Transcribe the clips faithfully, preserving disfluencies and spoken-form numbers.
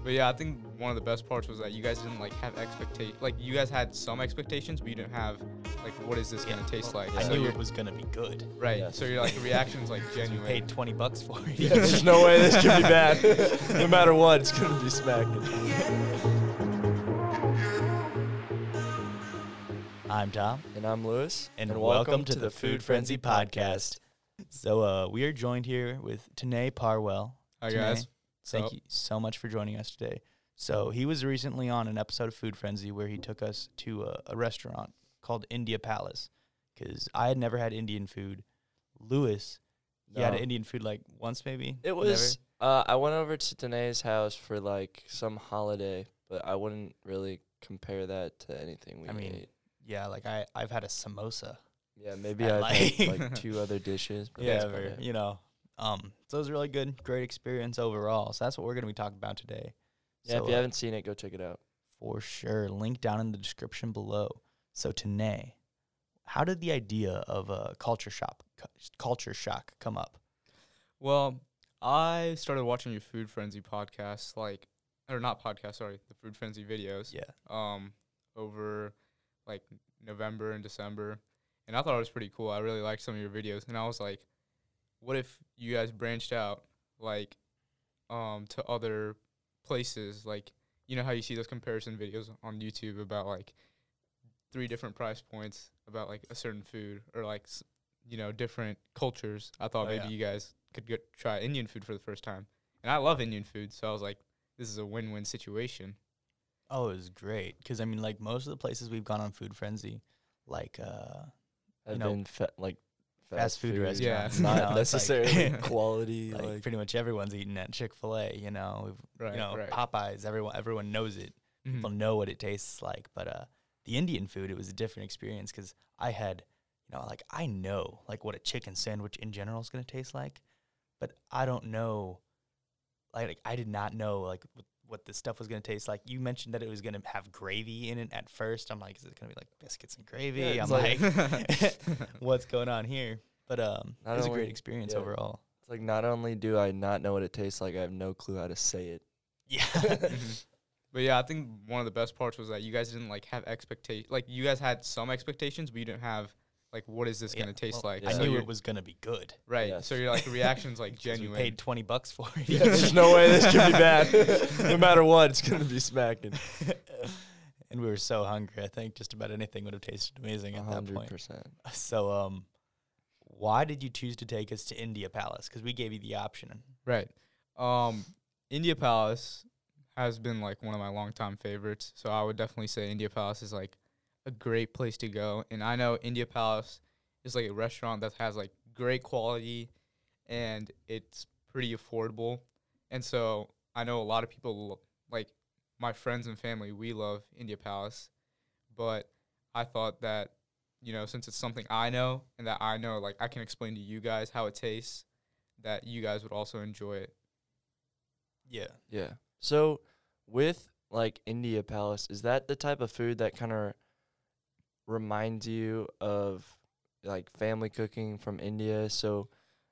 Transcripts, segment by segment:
But yeah, I think one of the best parts was that you guys didn't like have expectation. Like you guys had some expectations, but you didn't have like what is this Yeah. gonna taste like? I So knew you're- it was gonna be good. right. Yeah. So you're like the reaction's like 'Cause we genuine. paid twenty bucks for it. Yeah, there's no way this could be bad. No matter what, it's gonna be smacking. I'm Tom, And I'm Lewis. and, welcome, to the Food Frenzy Podcast. So uh, we are joined here with Tanae Parwell. Hi Tanae, guys. Thank Sup? you so much for joining us today. So he was recently on an episode of Food Frenzy where he took us to a, a restaurant called India Palace because I had never had Indian food. Lewis, he had No. Indian food like once maybe. It was, uh, I went over to Danae's house for like some holiday, but I wouldn't really compare that to anything we I mean, ate. Yeah, like I I've had a samosa. Yeah, maybe I I've had like- like two other dishes. But Yeah, that's about or, it. you know. Um, so it was really good, great experience overall. So that's what we're gonna be talking about today. Yeah, So, if you uh, haven't seen it, go check it out. For sure. Link down in the description below. So Tanae, how did the idea of a culture shock cu- culture shock come up? Well, I started watching your Food Frenzy podcast, like, or not podcast, sorry, the Food Frenzy videos. Yeah. Um, over like November and December, and I thought it was pretty cool. I really liked some of your videos, and I was like, what if you guys branched out, like, um, to other places, like, you know how you see those comparison videos on YouTube about like three different price points about like a certain food or like s- you know different cultures. I thought Oh, maybe yeah. you guys could get try Indian food for the first time, and I love Indian food, so I was like, this is a win-win situation. Oh, it was great. Because, I mean, like, most of the places we've gone on Food Frenzy, like, uh, I've know, been fa- like fast food Yeah. restaurants. Yeah. you not know, it's like- necessarily quality. like, Like, pretty much everyone's eating at Chick-fil-A, you know. We've, Right, you know, right. Popeyes, everyone everyone knows it. Mhm. People know what it tastes like. But uh, the Indian food, it was a different experience because I had, you know, like, I know, like, what a chicken sandwich in general is going to taste like. But I don't know, like, like I did not know, like, what, what this stuff was going to taste like. You mentioned that it was going to have gravy in it at first. I'm like, is it going to be, like, biscuits and gravy? Yeah, I'm it's like, like- what's going on here? But um, Not it was a only- great experience yeah. overall. it's like not only do I not know what it tastes like, I have no clue how to say it. Yeah. Mhm. But yeah, I think one of the best parts was that you guys didn't like have expectation. Like you guys had some expectations, but you didn't have like what is this Yeah, gonna taste well, like? I Yeah. So knew you're- it was going to be good. right. Yes. So you're like the reaction's like 'Cause we genuine. paid twenty bucks for it. Yeah, there's no way this could be bad. No matter what, it's gonna be smacking. And we were so hungry. I think just about anything would have tasted amazing at that hundred point. percent. So, um, why did you choose to take us to India Palace? Because we gave you the option. Right. Um, India Palace has been like one of my longtime favorites. So I would definitely say India Palace is like a great place to go. And I know India Palace is like a restaurant that has like great quality and it's pretty affordable. And so I know a lot of people, lo- like my friends and family, we love India Palace. But I thought that, you know, since it's something I know and that I know, like I can explain to you guys how it tastes, that you guys would also enjoy it. Yeah. Yeah. So with like India Palace, is that the type of food that kind of reminds you of like family cooking from India? So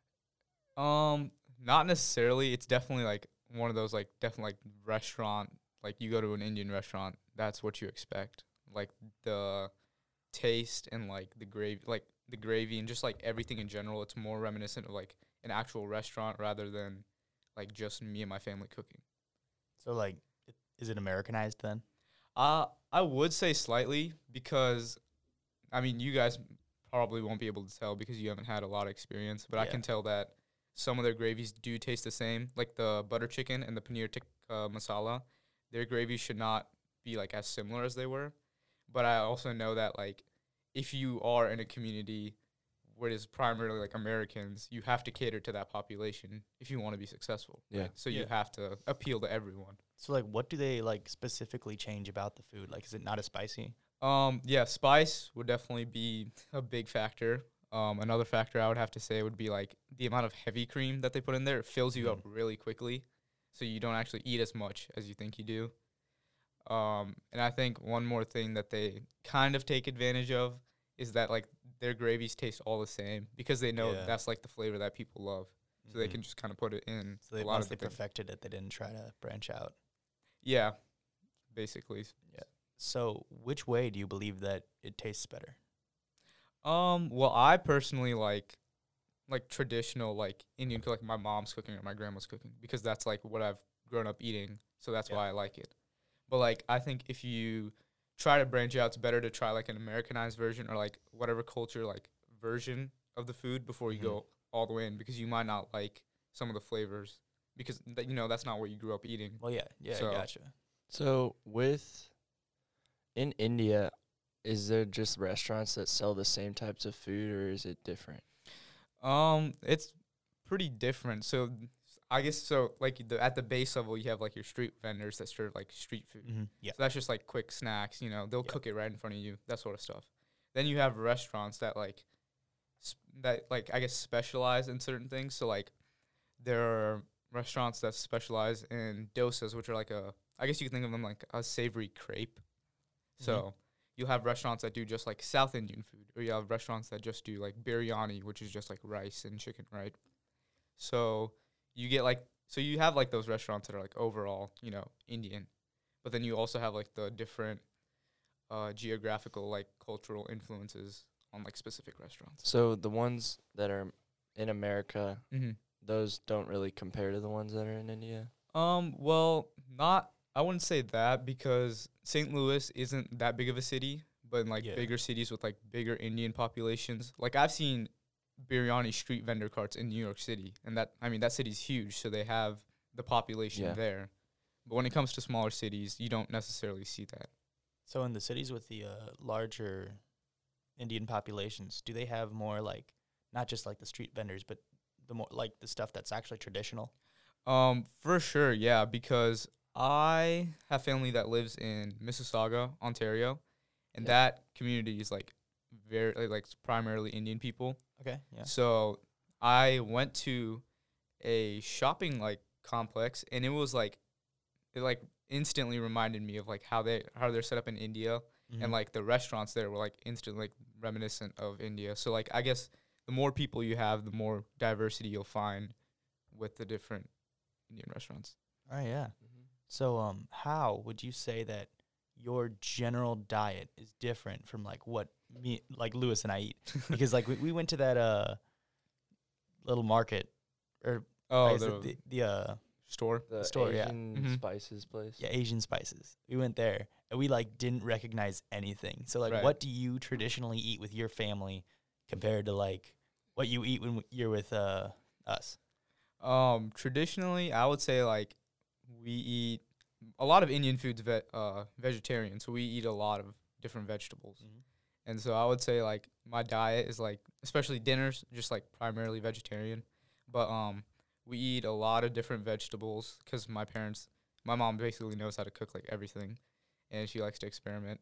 Um, not necessarily. It's definitely like one of those like definitely like restaurant. Like you go to an Indian restaurant, that's what you expect. Like the taste and like the gravy, like the gravy and just like everything in general. It's more reminiscent of like an actual restaurant rather than like just me and my family cooking. So, like, it, is it Americanized then? Uh, I would say slightly because, I mean, you guys probably won't be able to tell because you haven't had a lot of experience, but I Yeah. can tell that some of their gravies do taste the same, like the butter chicken and the paneer tikka masala. Their gravies should not be like as similar as they were, but I also know that like if you are in a community where it is primarily like Americans, you have to cater to that population if you want to be successful. Yeah. right? So you Yeah. have to appeal to everyone. So, like, what do they, like, specifically change about the food? Like, is it not as spicy? Um, yeah, spice would definitely be a big factor. Um, another factor I would have to say would be like the amount of heavy cream that they put in there. It fills you up really quickly, so you don't actually eat as much as you think you do. Um, and I think one more thing that they kind of take advantage of is that like their gravies taste all the same because they know Yeah. that's like the flavor that people love, so they Mhm. can just kind of put it in So, they, a lot once of they the things. perfected it, they didn't try to branch out. Yeah, basically. So, which way do you believe that it tastes better? Um, well, I personally like like traditional like Indian like my mom's cooking or my grandma's cooking because that's like what I've grown up eating, so that's Yeah. why I like it. But like I think if you try to branch out, it's better to try like an Americanized version or like whatever culture like version of the food before you Mhm. go all the way in because you might not like some of the flavors because th- you know that's not what you grew up eating. Well, yeah, yeah, So- I gotcha. So with in India, is there just restaurants that sell the same types of food, or is it different? Um, it's pretty different. So I guess so like the at the base level you have like your street vendors that serve like street food. Mm-hmm. Yeah. So that's just like quick snacks, you know, they'll Yeah. cook it right in front of you, that sort of stuff. Then you have restaurants that like sp- that like I guess specialize in certain things. So like there are restaurants that specialize in dosas, which are like a I guess you can think of them like a savory crepe. So you'll have restaurants that do just like South Indian food, or you have restaurants that just do like biryani, which is just like rice and chicken, right? So you get like so you have like those restaurants that are like overall, you know, Indian, but then you also have like the different uh, geographical like cultural influences on like specific restaurants. So the ones that are in America, Mm-hmm. those don't really compare to the ones that are in India. Um, well, not I wouldn't say that because Saint Louis isn't that big of a city, but in like Yeah. bigger cities with like bigger Indian populations, like I've seen biryani street vendor carts in New York City, and that I mean that city's huge, so they have the population Yeah. there. But when it comes to smaller cities, you don't necessarily see that. So, in the cities with the uh, larger Indian populations, do they have more like not just like the street vendors, but the more like the stuff that's actually traditional? Um, for sure, yeah, because I have family that lives in Mississauga, Ontario, and Yeah. that community is like very like, like primarily Indian people. Okay. Yeah. So I went to a shopping like complex, and it was like it like instantly reminded me of like how they how they're set up in India, Mhm. and like the restaurants there were like instantly like reminiscent of India. So like I guess the more people you have, the more diversity you'll find with the different Indian restaurants. Oh yeah. So, um, how would you say that your general diet is different from like what me, like Lewis and I eat? Because like we, we went to that uh little market, or Oh, is the, it the, the uh store. The store, yeah. Asian Mhm. spices place. yeah Asian spices. We went there and we like didn't recognize anything. So like, Right. what do you traditionally eat with your family compared to like what you eat when w- you're with uh us? Um, traditionally, I would say like we eat a lot of Indian foods ve- uh vegetarian, so we eat a lot of different vegetables. And so I would say like my diet is like especially dinners just like primarily vegetarian, but um we eat a lot of different vegetables cuz my parents my mom basically knows how to cook like everything, and she likes to experiment.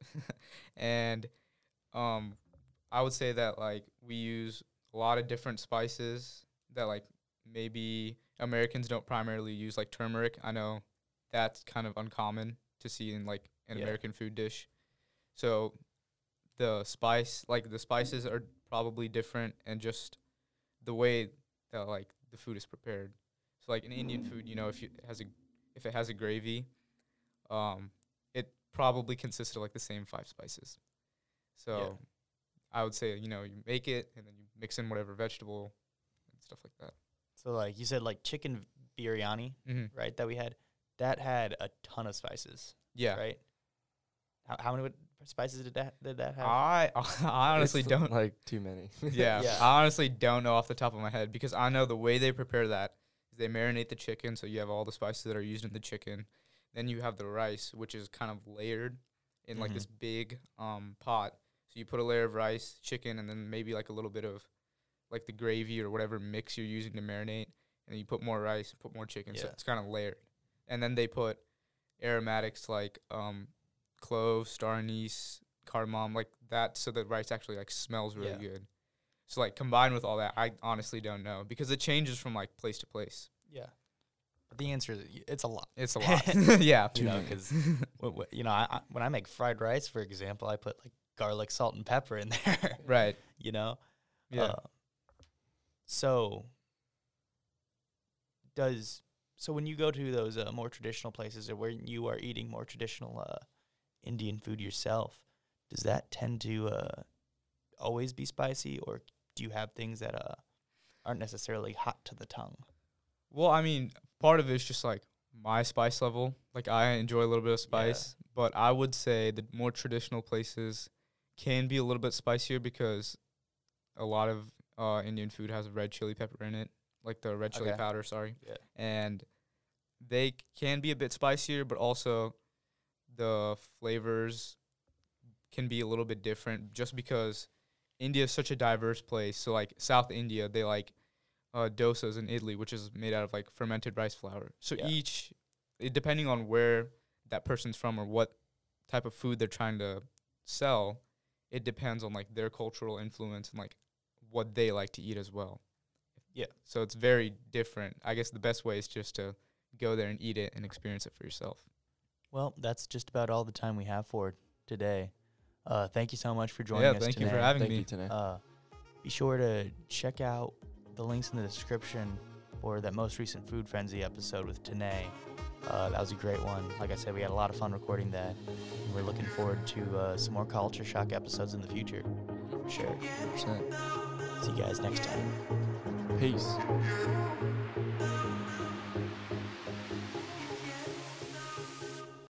And um I would say that like we use a lot of different spices that like maybe Americans don't primarily use, like turmeric. I know that's kind of uncommon to see in like an Yeah. American food dish. So the spice, like the spices are probably different, and just the way that like the food is prepared. So like in Indian food, you know, if you, it has a if it has a gravy, um, it probably consists of like the same five spices. So Yeah. I would say, you know, you make it and then you mix in whatever vegetable and stuff like that. So like you said, like chicken biryani, Mm-hmm. right? That we had, that had a ton of spices, Yeah. right? How how many would- spices did that did that have? I I honestly It's don't. like too many. Yeah, Yeah. I honestly don't know off the top of my head, because I know the way they prepare that is they marinate the chicken, so you have all the spices that are used in the chicken. Then you have the rice, which is kind of layered in like Mhm. this big um pot. So you put a layer of rice, chicken, and then maybe like a little bit of like the gravy or whatever mix you're using to marinate, and then you put more rice, put more chicken. So Yeah. it's kind of layered. And then they put aromatics like um cloves, star anise, cardamom, like that, so the rice actually like smells really Yeah. good. So like combined with all that, I honestly don't know, because it changes from like place to place. Yeah. But the answer is y- it's a lot. It's a lot. Yeah. You know, because you know, I, I, when I make fried rice, for example, I put like garlic, salt, and pepper in there. Right. You know. Yeah. Uh, so, does so when you go to those uh, more traditional places, or where you are eating more traditional uh, Indian food yourself, does that tend to uh, always be spicy, or do you have things that uh, aren't necessarily hot to the tongue? Well, I mean, part of it is just like my spice level. Like I enjoy a little bit of spice, yeah. but I would say the more traditional places can be a little bit spicier because a lot of uh, Indian food has red chili pepper in it, like the red chili Okay. powder, sorry. Yeah. And they c- can be a bit spicier, but also the flavors can be a little bit different just because India is such a diverse place. So like South India, they like uh, dosas and idli, which is made out of like fermented rice flour. So Yeah. each, it, depending on where that person's from or what type of food they're trying to sell, it depends on like their cultural influence and like what they like to eat as well. Yeah. So it's very different. I guess the best way is just to go there and eat it and experience it for yourself. Well, that's just about all the time we have for today. Uh, thank you so much for joining Yeah, us thank today. you for having Thank me. you, Tanae. Uh, be sure to check out the links in the description for that most recent Food Frenzy episode with Tanae. Uh, that was a great one. Like I said, we had a lot of fun recording that. And we're looking forward to uh, some more Culture Shock episodes in the future. For sure. one hundred percent. See you guys next time. Peace.